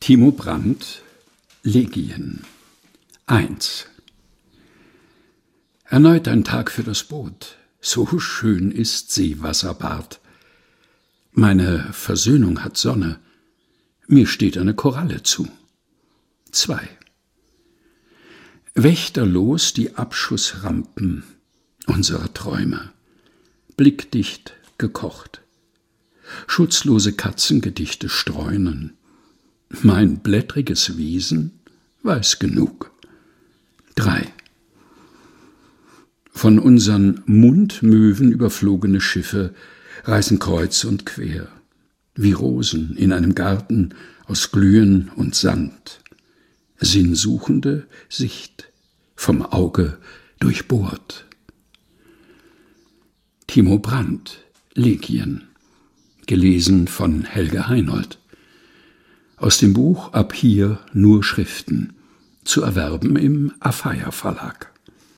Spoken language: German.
Timo Brandt, Legien 1. Erneut ein Tag für das Boot, so schön ist Seewasserbad. Meine Versöhnung hat Sonne, mir steht eine Koralle zu. 2. Wächterlos die Abschussrampen unserer Träume, blickdicht gekocht. Schutzlose Katzengedichte streunen. Mein blättriges Wesen weiß genug. 3. Von unseren Mundmöwen überflogene Schiffe reißen kreuz und quer, wie Rosen in einem Garten aus Glühen und Sand. Sinnsuchende Sicht, vom Auge durchbohrt. Timo Brandt, Legien, gelesen von Helge Heinold. Aus dem Buch Ab hier nur Schriften, zu erwerben im Afeier Verlag.